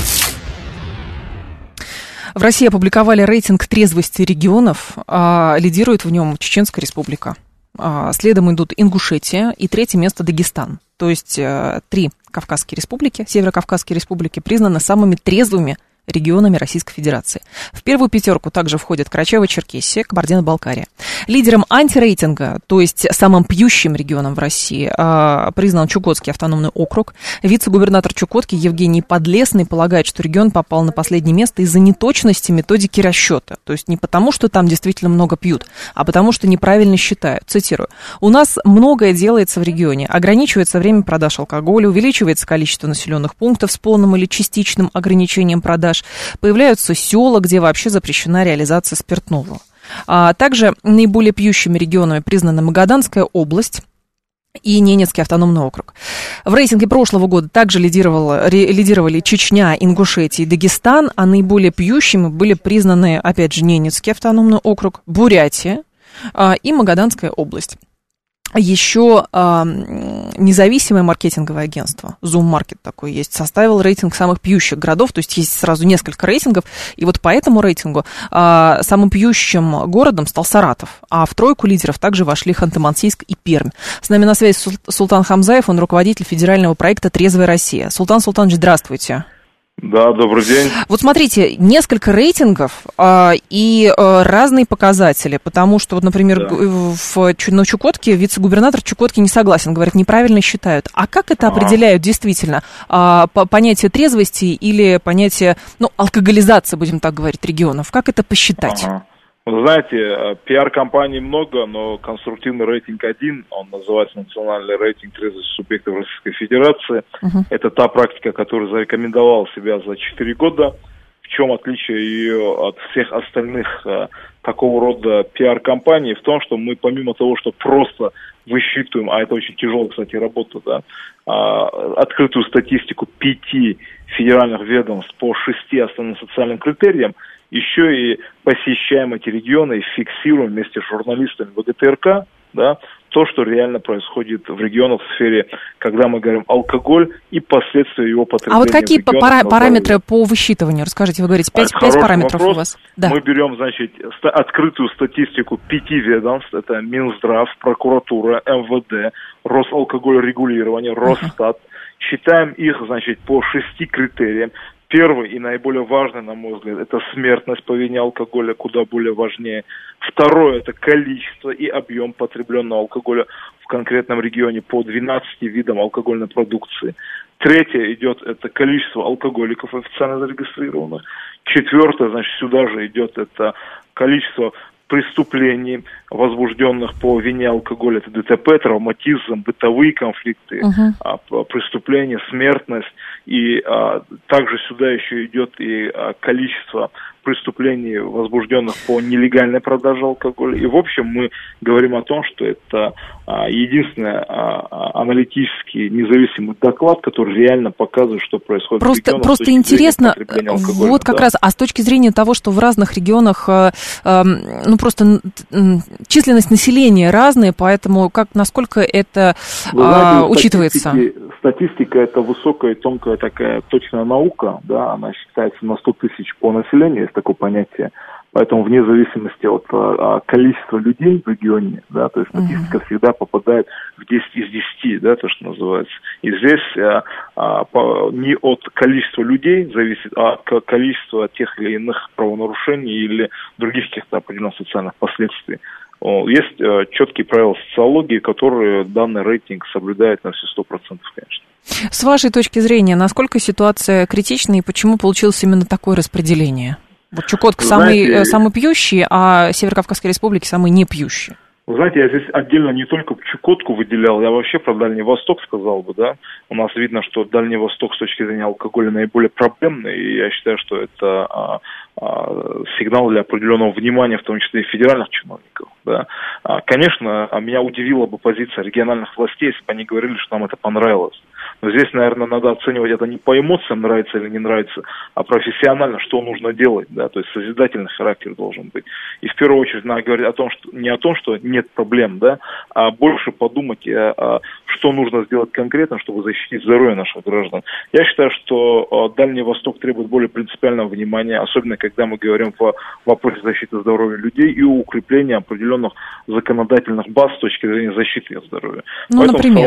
В России опубликовали рейтинг трезвости регионов. Лидирует в нем Чеченская республика. Следом идут Ингушетия и 3-е место Дагестан. То есть 3 Кавказские республики, Северо-Кавказские республики признаны самыми трезвыми регионами Российской Федерации. В первую 5 также входят Карачаево-Черкесия, Кабардино-Балкария. Лидером антирейтинга, то есть самым пьющим регионом в России, признан Чукотский автономный округ. Вице-губернатор Чукотки Евгений Подлесный полагает, что регион попал на последнее место из-за неточности методики расчета. То есть не потому, что там действительно много пьют, а потому, что неправильно считают. Цитирую. «У нас многое делается в регионе. Ограничивается время продаж алкоголя, увеличивается количество населенных пунктов с полным или частичным ограничением продаж. Появляются села, где вообще запрещена реализация спиртного». Также наиболее пьющими регионами признаны Магаданская область и Ненецкий автономный округ. В рейтинге прошлого года также лидировали Чечня, Ингушетия и Дагестан, а наиболее пьющими были признаны, опять же, Ненецкий автономный округ, Бурятия и Магаданская область. Еще независимое маркетинговое агентство, Zoom Market такое есть, составил рейтинг самых пьющих городов, то есть есть сразу несколько рейтингов, и вот по этому рейтингу самым пьющим городом стал Саратов, а в 3 лидеров также вошли Ханты-Мансийск и Пермь. С нами на связи Султан Хамзаев, он руководитель федерального проекта «Трезвая Россия». Султан Султанович, здравствуйте. Да, добрый день. Вот смотрите, несколько рейтингов и разные показатели, потому что, вот, например, на Чукотке вице-губернатор Чукотки не согласен, говорит, неправильно считают. А как это определяют действительно? Понятие трезвости или понятие, алкоголизации, будем так говорить, регионов? Как это посчитать? Вы знаете, пиар-компаний много, но конструктивный рейтинг один, он называется национальный рейтинг трезвости субъектов Российской Федерации. Это та практика, которая зарекомендовала себя за 4 года. В чем отличие ее от всех остальных такого рода пиар-компаний? В том, что мы помимо того, что просто высчитываем, а это очень тяжелая, кстати, работа, да, открытую статистику 5 федеральных ведомств по 6 основным социальным критериям, еще и посещаем эти регионы и фиксируем вместе с журналистами ВГТРК, да, то, что реально происходит в регионах в сфере, когда мы говорим алкоголь и последствия его потребления. А вот какие параметры по высчитыванию? Расскажите, вы говорите, 5 параметров вопрос. У вас. Да. Мы берем, значит, открытую статистику 5 ведомств, это Минздрав, прокуратура, МВД, Росалкогольрегулирование, Росстат. Считаем их, значит, по 6 критериям. Первый и наиболее важный, на мой взгляд, это смертность по вине алкоголя, куда более важнее. Второе – это количество и объем потребленного алкоголя в конкретном регионе по 12 видам алкогольной продукции. Третье идет – это количество алкоголиков официально зарегистрированных. Четвертое, значит, сюда же идет это количество преступлений, возбужденных по вине алкоголя, это ДТП, травматизм, бытовые конфликты, преступления, смертность. И также сюда еще идет и количество преступлений, возбужденных по нелегальной продаже алкоголя. И, в общем, мы говорим о том, что это единственный аналитический независимый доклад, который реально показывает, что происходит в регионах. Просто интересно, вот как раз, а с точки зрения того, что в разных регионах, просто численность населения разная, поэтому насколько это учитывается? Статистика – это высокая, тонкая такая точная наука, да, она считается на 100 тысяч по населению, есть такое понятие. Поэтому вне зависимости от количества людей в регионе, да, то есть статистика всегда попадает в 10 из 10, да, то, что называется. И здесь не от количества людей зависит, а от количества тех или иных правонарушений или других каких-то определенных социальных последствий. Есть четкие правила социологии, которые данный рейтинг соблюдает на все 100%, конечно. С вашей точки зрения, насколько ситуация критична и почему получилось именно такое распределение? Вот Чукотка самый пьющий, а Северо-Кавказская республика самый не пьющий. Вы знаете, я здесь отдельно не только Чукотку выделял, я вообще про Дальний Восток сказал бы, да. У нас видно, что Дальний Восток с точки зрения алкоголя наиболее проблемный, и я считаю, что это сигнал для определенного внимания, в том числе и федеральных чиновников, да. Конечно, меня удивила бы позиция региональных властей, если бы они говорили, что нам это понравилось. Но здесь, наверное, надо оценивать это не по эмоциям, нравится или не нравится, а профессионально, что нужно делать, да, то есть созидательный характер должен быть. И в первую очередь надо говорить о том, что не о том, что нет проблем, да, а больше подумать, что нужно сделать конкретно, чтобы защитить здоровье наших граждан. Я считаю, что Дальний Восток требует более принципиального внимания, особенно когда мы говорим в вопросе защиты здоровья людей и укрепления определенных законодательных баз с точки зрения защиты их здоровья. Ну, например?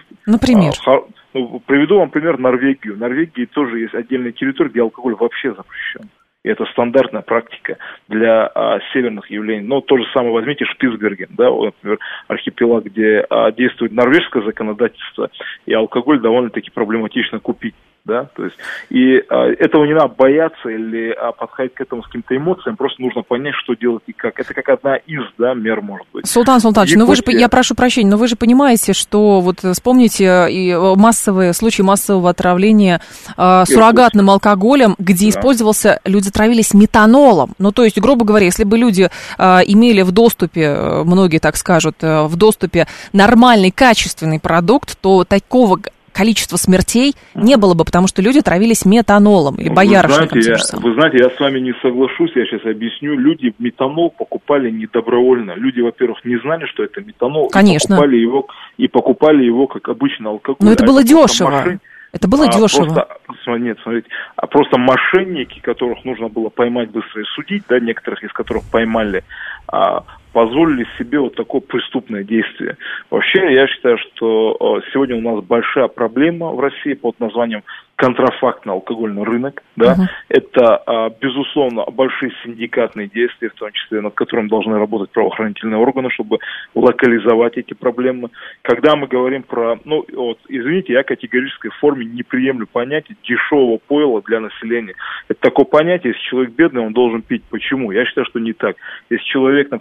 Приведу вам пример Норвегию. В Норвегии тоже есть отдельная территория, где алкоголь вообще запрещен. И это стандартная практика для северных явлений. Но то же самое возьмите Шпицберген, да, например, архипелаг, где действует норвежское законодательство, и алкоголь довольно-таки проблематично купить. Да, то есть, и этого не надо бояться или подходить к этому с каким-то эмоциям, просто нужно понять, что делать и как. Это как одна из, да, мер, может быть. Султан Султанович, я прошу прощения, но вы же понимаете, что вот вспомните и массовые случаи массового отравления суррогатным алкоголем, где использовался, люди травились метанолом. Ну, то есть, грубо говоря, если бы люди имели в доступе, многие так скажут, в доступе нормальный, качественный продукт, то такого количество смертей не было бы, потому что люди травились метанолом или боярышником. Вы знаете, я с вами не соглашусь, я сейчас объясню. Люди метанол покупали недобровольно. Люди, во-первых, не знали, что это метанол. Конечно. И покупали его как обычный алкоголь. Но это было дешево. Это было дешево. Просто мошенники, которых нужно было поймать быстро и судить, да, некоторых из которых поймали, позволили себе вот такое преступное действие. Вообще, я считаю, что сегодня у нас большая проблема в России под названием контрафактный алкогольный рынок, да, это, безусловно, большие синдикатные действия, в том числе, над которыми должны работать правоохранительные органы, чтобы локализовать эти проблемы. Когда мы говорим про, извините, я категорической форме не приемлю понятие дешевого пойла для населения. Это такое понятие, если человек бедный, он должен пить. Почему? Я считаю, что не так. Если человек, например, бедный,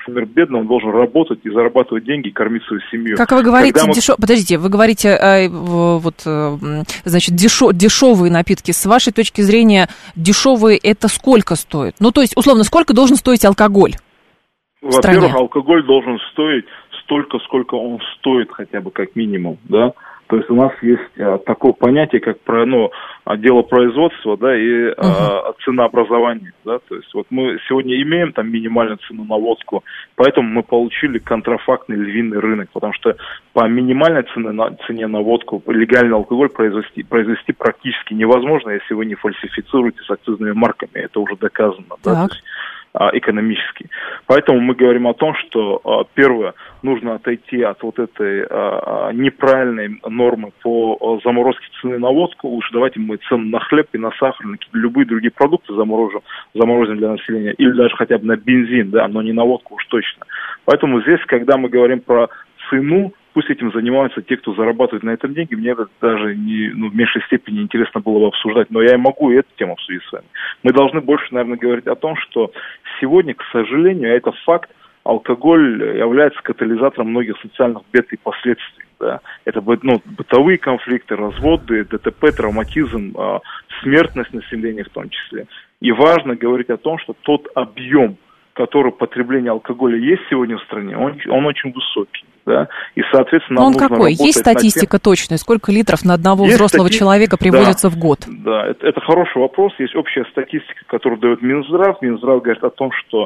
бедный, он должен работать и зарабатывать деньги, и кормить свою семью. Как вы говорите, подождите, вы говорите, значит, дешевые напитки. С вашей точки зрения, дешевые это сколько стоит? Ну, то есть, условно, сколько должен стоить алкоголь? Во-первых, алкоголь должен стоить столько, сколько он стоит хотя бы как минимум, да. То есть у нас есть такое понятие, как дело производства, да, и ценообразование, да. То есть вот мы сегодня имеем там минимальную цену на водку, поэтому мы получили контрафактный львиный рынок, потому что по минимальной цене на водку легальный алкоголь произвести практически невозможно, если вы не фальсифицируете с акцизными марками, это уже доказано, да. Экономически. Поэтому мы говорим о том, что, первое, нужно отойти от вот этой неправильной нормы по заморозке цены на водку. Лучше давайте мы цену на хлеб и на сахар, на любые другие продукты заморозим для населения, или даже хотя бы на бензин, да, но не на водку уж точно. Поэтому здесь, когда мы говорим про цену, пусть этим занимаются те, кто зарабатывает на этом деньги. Мне это даже в меньшей степени интересно было бы обсуждать, но я и могу эту тему обсудить с вами. Мы должны больше, наверное, говорить о том, что сегодня, к сожалению, это факт, алкоголь является катализатором многих социальных бед и последствий. Да? Это бытовые конфликты, разводы, ДТП, травматизм, смертность населения в том числе. И важно говорить о том, что тот объем, который потребление алкоголя есть сегодня в стране, он очень высокий. Да? И, соответственно, нам нужно какой? Есть статистика точная? Сколько литров на одного взрослого человека приводится в год? Да, это хороший вопрос. Есть общая статистика, которую дает Минздрав. Минздрав говорит о том, что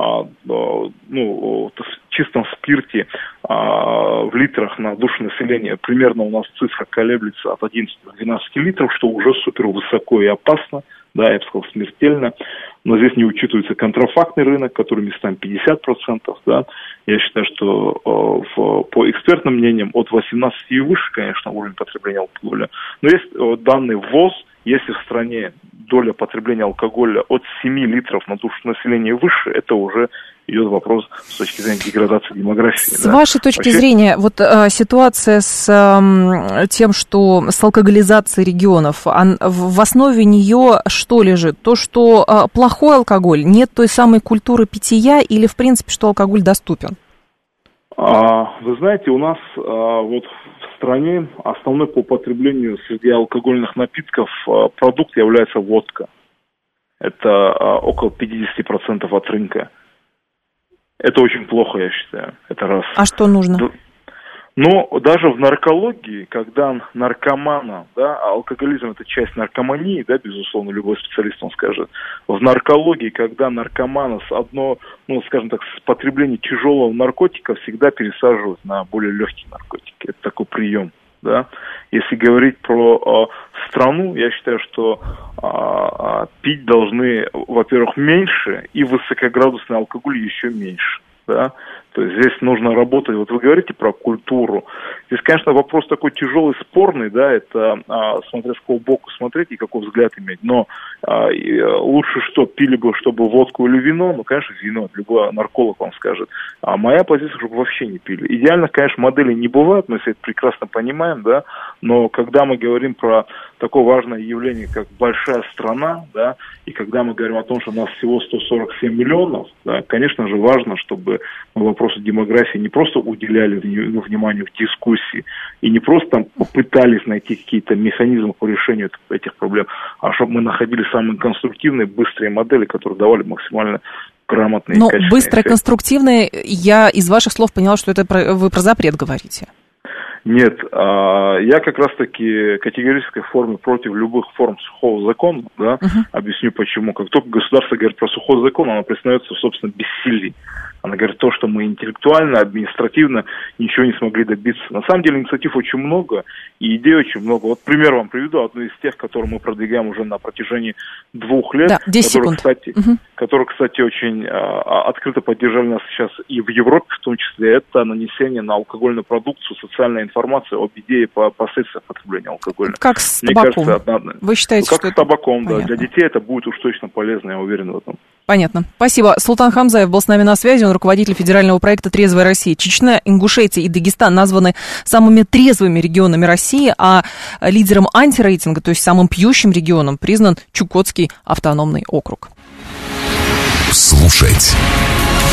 в чистом спирте в литрах на душу населения примерно у нас цифра колеблется от 11 до 12 литров, что уже супер высоко и опасно, да, я бы сказал, смертельно. Но здесь не учитывается контрафактный рынок, который местами 50%, да. Я считаю, что по экспертным мнениям от 18 и выше, конечно, уровень потребления алкоголя. Но есть данные ВВОЗ, если в стране доля потребления алкоголя от 7 литров на душу населения выше, это уже идет вопрос с точки зрения деградации демографии. С вашей точки зрения, вот ситуация с тем, что с алкоголизацией регионов, в основе нее что лежит? То, что плохой алкоголь, нет той самой культуры питья или, в принципе, что алкоголь доступен? Вы знаете, у нас вот в стране основной по потреблению среди алкогольных напитков продукт является водка. Это около 50% от рынка. Это очень плохо, я считаю. Это раз. А что нужно? Но даже в наркологии, когда наркомана, да, а алкоголизм это часть наркомании, да, безусловно, любой специалист он скажет. В наркологии, когда наркомана с потреблением тяжелого наркотика всегда пересаживают на более легкие наркотики. Это такой прием, да. Если говорить про страну, я считаю, что пить должны, во-первых, меньше, и высокоградусный алкоголь еще меньше, да. То есть здесь нужно работать. Вот вы говорите про культуру. Здесь, конечно, вопрос такой тяжелый, спорный, да, это смотря с какого боку смотреть и какой взгляд иметь. Но лучше что, пили бы, чтобы водку или вино? Ну, конечно, вино, любой нарколог вам скажет. А моя позиция, чтобы вообще не пили. Идеально, конечно, моделей не бывает, мы все это прекрасно понимаем, да, но когда мы говорим про такое важное явление, как большая страна, да, и когда мы говорим о том, что у нас всего 147 миллионов, да, конечно же, важно, чтобы мы вопросу демографии не просто уделяли внимание в дискуссии и не просто там попытались найти какие-то механизмы по решению этих проблем, а чтобы мы находили самые конструктивные, быстрые модели, которые давали максимально грамотные и качественные быстрые, конструктивные, я из ваших слов поняла, что это вы про запрет говорите. Нет, я как раз-таки категорической форме против любых форм сухого закона, да, объясню почему. Как только государство говорит про сухой закон, оно признается в собственном бессилии. Она говорит то, что мы интеллектуально, административно ничего не смогли добиться. На самом деле инициатив очень много, и идей очень много. Вот пример вам приведу, одну из тех, которые мы продвигаем уже на протяжении 2 лет. Да, 10 секунд. Которые, кстати, очень открыто поддержали нас сейчас и в Европе в том числе. Это нанесение на алкогольную продукцию, социальная информация об идее и последствиях потребления алкоголя. Как с табаком? Мне кажется, вы считаете, как с табаком, да. Для детей это будет уж точно полезно, я уверен в этом. Понятно. Спасибо. Султан Хамзаев был с нами на связи. Он руководитель федерального проекта «Трезвая Россия». Чечня, Ингушетия и Дагестан названы самыми трезвыми регионами России, а лидером антирейтинга, то есть самым пьющим регионом, признан Чукотский автономный округ. Слушать,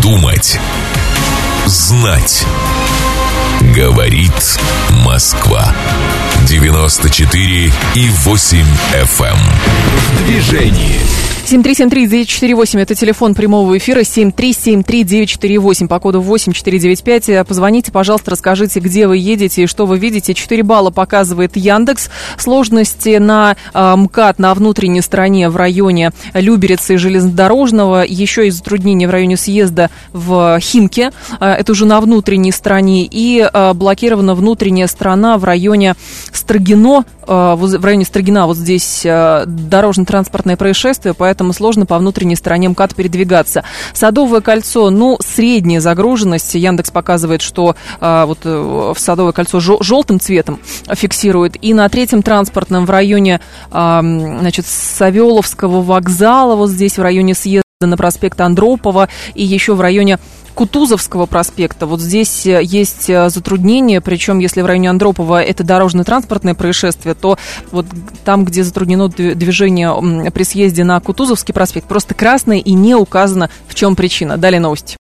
Думать, знать. Говорит Москва. 94,8 FM. Движение. 7373948, это телефон прямого эфира, 7373948, по коду 8495. Позвоните, пожалуйста, расскажите, где вы едете и что вы видите. 4 балла показывает Яндекс. Сложности на МКАД на внутренней стороне в районе Люберицы и Железнодорожного. Еще и затруднения в районе съезда в Химки. Это уже на внутренней стороне. И блокирована внутренняя сторона в районе Строгино. В районе Строгина вот здесь дорожно-транспортное происшествие, поэтому сложно по внутренней стороне МКАД передвигаться. Садовое кольцо, средняя загруженность. Яндекс показывает, что в Садовое кольцо желтым цветом фиксирует. И на третьем транспортном в районе, Савеловского вокзала, вот здесь в районе съезда на проспект Андропова, и еще в районе Кутузовского проспекта. Вот здесь есть затруднения, причем если в районе Андропова это дорожно-транспортное происшествие, то вот там, где затруднено движение при съезде на Кутузовский проспект, просто красное и не указано, в чем причина. Далее новости.